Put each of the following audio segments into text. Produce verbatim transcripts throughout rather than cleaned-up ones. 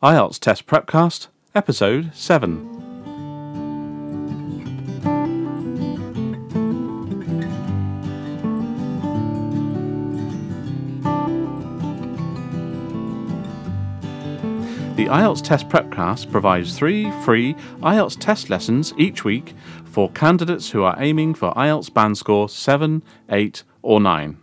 I E L T S Test Prepcast, Episode seven. The I E L T S Test Prepcast provides three free I E L T S test lessons each week for candidates who are aiming for I E L T S band score seven, eight or nine.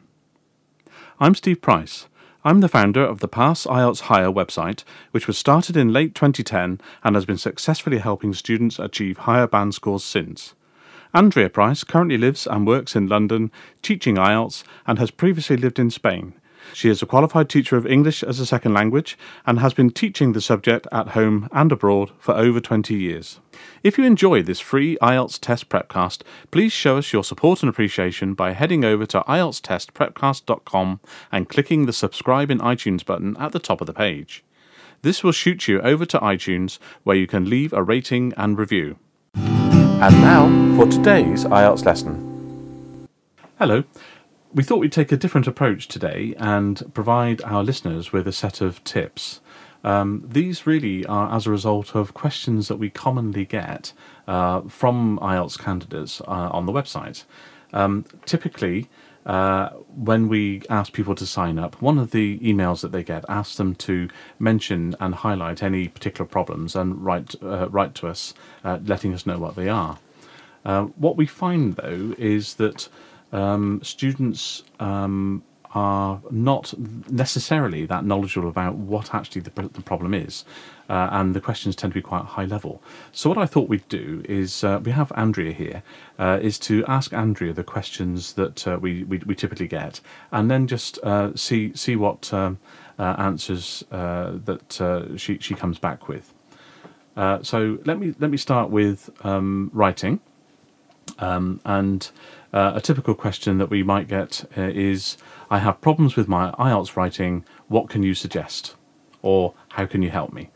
I'm Steve Price. I'm the founder of the Pass I E L T S Higher website, which was started in late twenty ten and has been successfully helping students achieve higher band scores since. Andrea Price currently lives and works in London, teaching I E L T S, and has previously lived in Spain. She is a qualified teacher of English as a second language and has been teaching the subject at home and abroad for over twenty years. If you enjoy this free I E L T S Test Prepcast, please show us your support and appreciation by heading over to I E L T S test prepcast dot com and clicking the subscribe in iTunes button at the top of the page. This will shoot you over to iTunes, where you can leave a rating and review. And now for today's I E L T S lesson. Hello. We thought we'd take a different approach today and provide our listeners with a set of tips. Um, these really are as a result of questions that we commonly get uh, from I E L T S candidates uh, on the website. Um, typically, uh, when we ask people to sign up, one of the emails that they get asks them to mention and highlight any particular problems and write, uh, write to us, uh, letting us know what they are. Uh, what we find, though, is that Um, students um, are not necessarily that knowledgeable about what actually the, the problem is, uh, and the questions tend to be quite high level. So what I thought we'd do is, uh, we have Andrea here, uh, is to ask Andrea the questions that uh, we, we we typically get, and then just uh, see see what um, uh, answers uh, that uh, she she comes back with. Uh, so let me let me start with um, writing, um, and. Uh, a typical question that we might get uh, is, I have problems with my I E L T S writing, what can you suggest? Or how can you help me?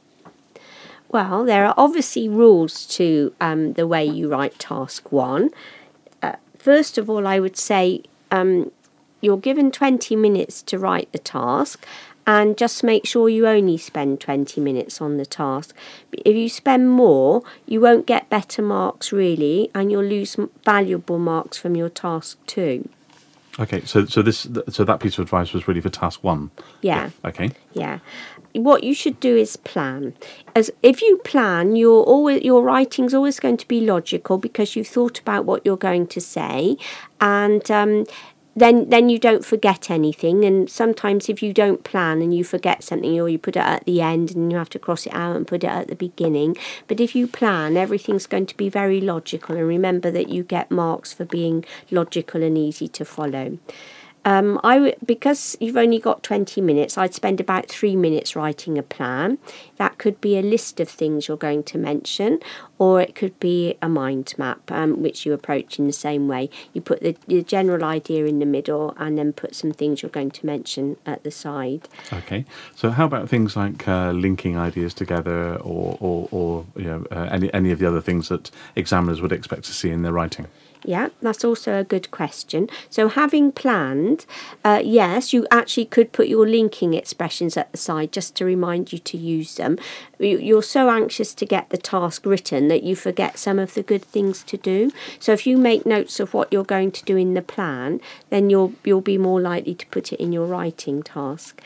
Well, there are obviously rules to um, the way you write task one. Uh, first of all, I would say um, you're given twenty minutes to write the task, and just make sure you only spend twenty minutes on the task. If you spend more, you won't get better marks really, and you'll lose valuable marks from your task too. Okay, so so this so that piece of advice was really for task one. Yeah. yeah. Okay. Yeah. What you should do is plan. As if you plan, your always your writing's always going to be logical because you've thought about what you're going to say, and um, Then, then you don't forget anything. And sometimes if you don't plan and you forget something, or you put it at the end and you have to cross it out and put it at the beginning. But if you plan, everything's going to be very logical. And remember that you get marks for being logical and easy to follow. Um, I w- because you've only got twenty minutes, I'd spend about three minutes writing a plan. That could be a list of things you're going to mention, or it could be a mind map, um, which you approach in the same way. You put the, the general idea in the middle and then put some things you're going to mention at the side. Okay, so how about things like uh, linking ideas together, or, or, or you know, uh, any, any of the other things that examiners would expect to see in their writing? Yeah, that's also a good question. So having planned, uh, yes, you actually could put your linking expressions at the side just to remind you to use them. You're so anxious to get the task written that you forget some of the good things to do. So if you make notes of what you're going to do in the plan, then you'll you'll be more likely to put it in your writing task.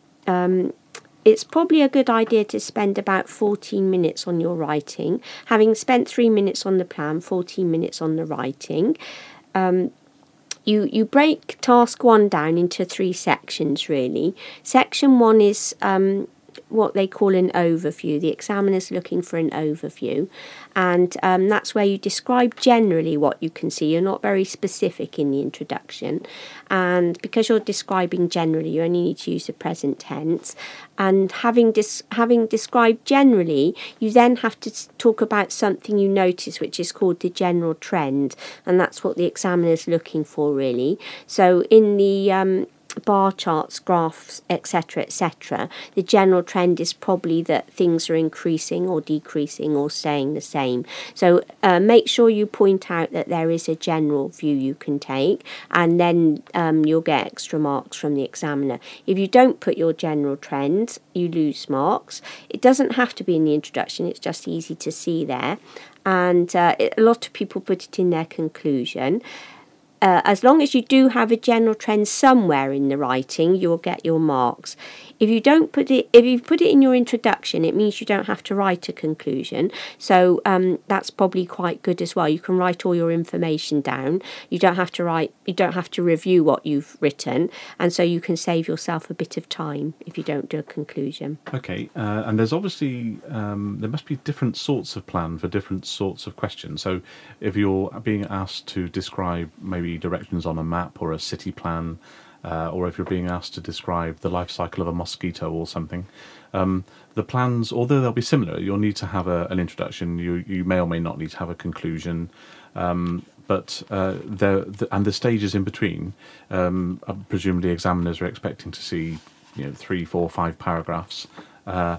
Um, It's probably a good idea to spend about fourteen minutes on your writing. Having spent three minutes on the plan, fourteen minutes on the writing. Um, you, you break task one down into three sections, really. Section one is um, what they call an overview. The examiner's looking for an overview. And um, that's where you describe generally what you can see. You're not very specific in the introduction. And because you're describing generally, you only need to use the present tense. And having dis- having described generally, you then have to talk about something you notice, which is called the general trend. And that's what the examiner's looking for, really. So in the... Um, bar charts, graphs, et cetera, et cetera, the general trend is probably that things are increasing or decreasing or staying the same. So uh, make sure you point out that there is a general view you can take, and then um, you'll get extra marks from the examiner. If you don't put your general trend, you lose marks. It doesn't have to be in the introduction, it's just easy to see there. And uh, it, a lot of people put it in their conclusion. Uh, as long as you do have a general trend somewhere in the writing, you'll get your marks. If you don't put it, if you put it in your introduction, it means you don't have to write a conclusion. So um, that's probably quite good as well. You can write all your information down. You don't have to write. You don't have to review what you've written, and so you can save yourself a bit of time if you don't do a conclusion. Okay, uh, and there's obviously um, there must be different sorts of plan for different sorts of questions. So if you're being asked to describe maybe directions on a map or a city plan, uh, or if you're being asked to describe the life cycle of a mosquito or something, um, the plans, although they'll be similar, you'll need to have a, an introduction. You you may or may not need to have a conclusion, um, but uh, the, the and the stages in between. Um, presumably, examiners are expecting to see, you know, three, four, five paragraphs. Uh,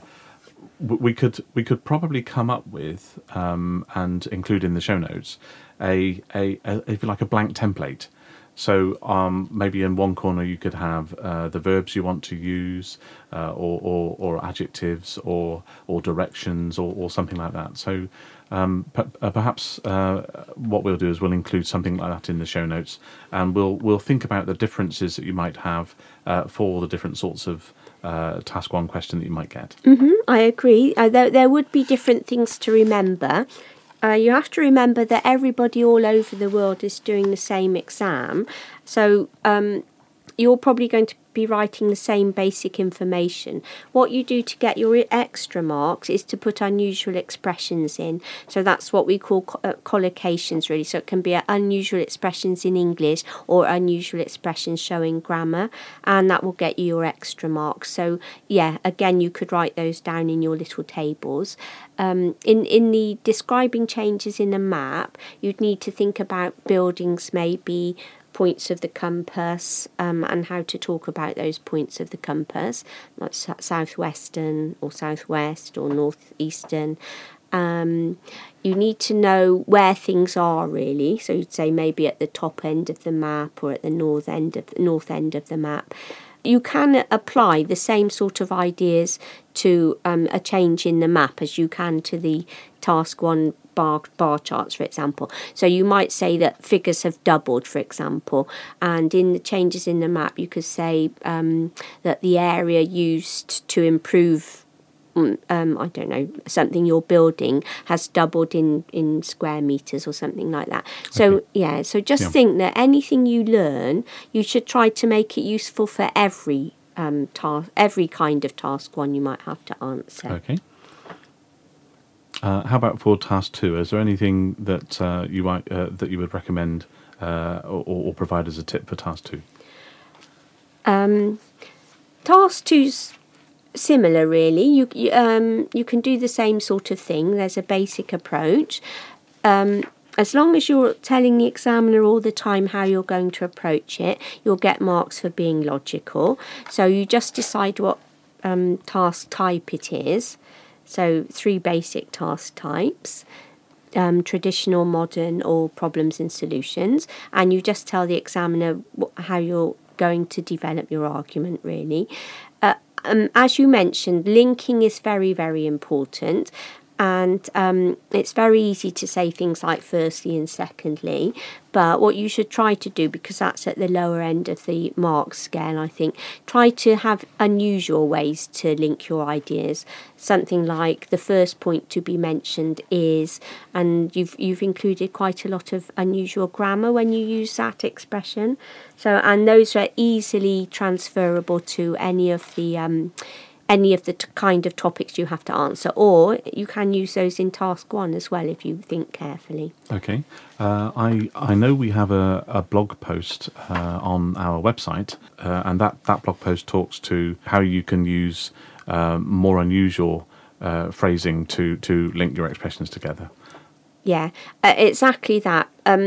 we could we could probably come up with um, and include in the show notes a, a, a if you like a blank template. So um, maybe in one corner you could have uh, the verbs you want to use, uh, or, or or adjectives, or or directions, or, or something like that. So um, p- uh, perhaps uh, what we'll do is we'll include something like that in the show notes, and we'll we'll think about the differences that you might have uh, for the different sorts of uh, task one question that you might get. Mm-hmm, I agree. Uh, there there would be different things to remember. Uh, you have to remember that everybody all over the world is doing the same exam. So um, you're probably going to be writing the same basic information. What you do to get your extra marks is to put unusual expressions in. So that's what we call co- uh, collocations, really. So it can be uh, unusual expressions in English or unusual expressions showing grammar, and that will get you your extra marks. So yeah, again, you could write those down in your little tables. Um, in, in the describing changes in a map, you'd need to think about buildings, maybe points of the compass, um, and how to talk about those points of the compass, like s- southwestern or southwest or northeastern. Um, you need to know where things are, really. So you'd say maybe at the top end of the map or at the north end of north end of the map. You can apply the same sort of ideas to um, a change in the map as you can to the task one bar, bar charts, for example. So you might say that figures have doubled, for example, and in the changes in the map you could say um, that the area used to improve Um, I don't know, something you're building has doubled in, in square meters or something like that. So, okay. yeah, so just yeah. think that anything you learn, you should try to make it useful for every um, task, every kind of task one you might have to answer. Okay. Uh, how about for task two? Is there anything that uh, you might uh, that you would recommend uh, or, or provide as a tip for task two? Um, task two's similar, really. You you, um, you can do the same sort of thing. There's a basic approach. Um, as long as you're telling the examiner all the time how you're going to approach it, you'll get marks for being logical. So you just decide what um, task type it is. So three basic task types. Um, traditional, modern, or problems and solutions. And you just tell the examiner how you're going to develop your argument, really. Uh, um, as you mentioned, linking is very, very important. And um, it's very easy to say things like firstly and secondly. But what you should try to do, because that's at the lower end of the marks scale, I think, try to have unusual ways to link your ideas. Something like the first point to be mentioned is, and you've you've included quite a lot of unusual grammar when you use that expression. So, and those are easily transferable to any of the um, any of the t- kind of topics you have to answer, or you can use those in task one as well if you think carefully. Okay. Uh, I I know we have a, a blog post uh, on our website, uh, and that, that blog post talks to how you can use uh, more unusual uh, phrasing to, to link your expressions together. Yeah, uh, exactly that. Um,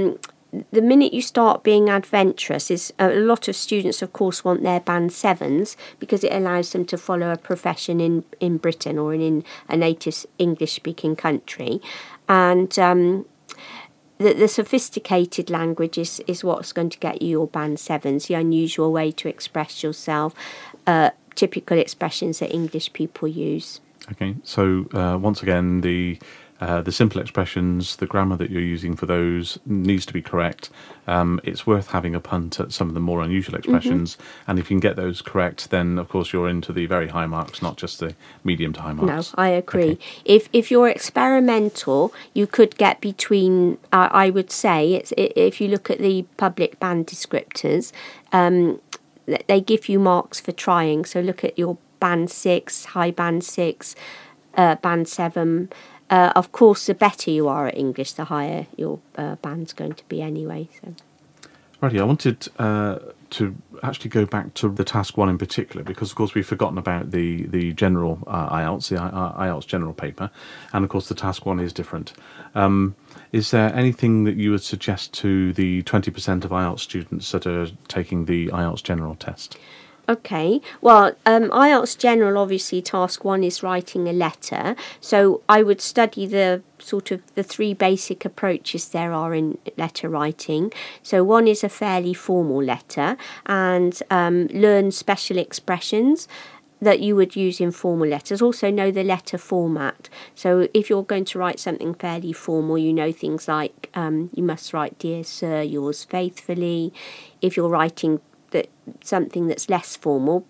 the minute you start being adventurous, is a lot of students, of course, want their band sevens because it allows them to follow a profession in, in Britain or in a native English-speaking country. And um, the, the sophisticated language is, is what's going to get you your band sevens, the unusual way to express yourself, uh, typical expressions that English people use. Okay, so uh, once again, the uh, the simple expressions, the grammar that you're using for those needs to be correct. Um, it's worth having a punt at some of the more unusual expressions, mm-hmm. and if you can get those correct, then of course you're into the very high marks, not just the medium to high marks. No, I agree. Okay. If if you're experimental, you could get between. Uh, I would say it's if you look at the public band descriptors, um, they give you marks for trying. So look at your band six, high band six, uh, band seven. Uh, of course, the better you are at English, the higher your uh, band's going to be anyway. So. Righty, I wanted uh, to actually go back to the task one in particular because, of course, we've forgotten about the, the general uh, I E L T S, the I E L T S general paper, and, of course, the task one is different. Um, is there anything that you would suggest to the twenty percent of I E L T S students that are taking the I E L T S general test? Okay, well, um, I E L T S General, obviously, task one is writing a letter. So I would study the sort of the three basic approaches there are in letter writing. So one is a fairly formal letter, and um, learn special expressions that you would use in formal letters. Also know the letter format. So if you're going to write something fairly formal, you know things like um, you must write, "Dear Sir, yours faithfully." If you're writing that something that's less formal,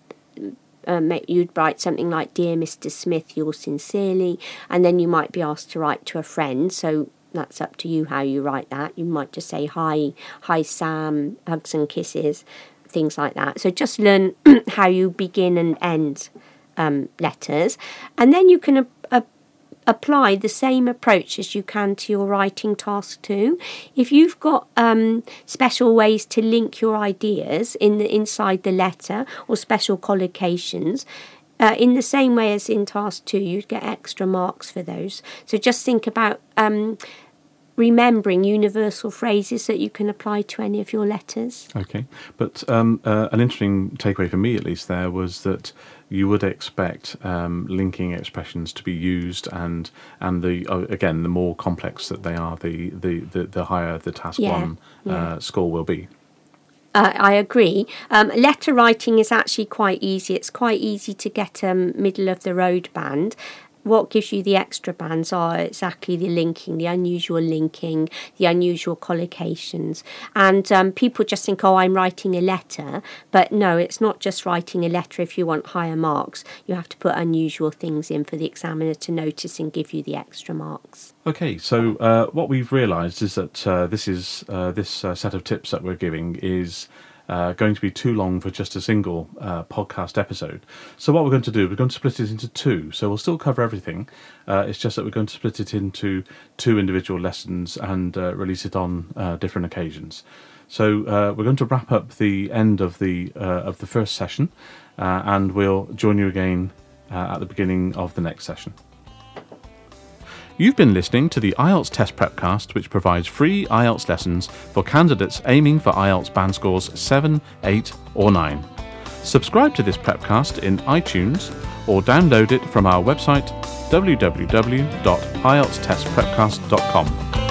um, you'd write something like, "Dear Mister Smith, yours sincerely," and then you might be asked to write to a friend, so that's up to you how you write that. You might just say, hi hi Sam, hugs and kisses, things like that. So just learn how you begin and end um, letters, and then you can uh, uh, apply the same approach as you can to your writing task two. If you've got um, special ways to link your ideas in the inside the letter or special collocations, uh, in the same way as in task two, you'd get extra marks for those. So just think about um, remembering universal phrases that you can apply to any of your letters. Okay, but um, uh, an interesting takeaway for me, at least, there was that you would expect um, linking expressions to be used, and and the uh, again, the more complex that they are, the the, the, the higher the task yeah, one uh, yeah. score will be. Uh, I agree. Um, letter writing is actually quite easy. It's quite easy to get a um, middle of the road band. What gives you the extra bands are exactly the linking, the unusual linking, the unusual collocations. And um, people just think, oh, I'm writing a letter. But no, it's not just writing a letter if you want higher marks. You have to put unusual things in for the examiner to notice and give you the extra marks. Okay, so uh, what we've realised is that uh, this is uh, this uh, set of tips that we're giving is Uh, going to be too long for just a single uh, podcast episode. So what we're going to do, we're going to split it into two. So we'll still cover everything. Uh, it's just that we're going to split it into two individual lessons and uh, release it on uh, different occasions. So uh, we're going to wrap up the end of the uh, of the first session, uh, and we'll join you again uh, at the beginning of the next session. You've been listening to the I E L T S Test Prepcast, which provides free I E L T S lessons for candidates aiming for I E L T S band scores seven, eight or nine. Subscribe to this Prepcast in iTunes or download it from our website w w w dot i e l t s test prepcast dot com.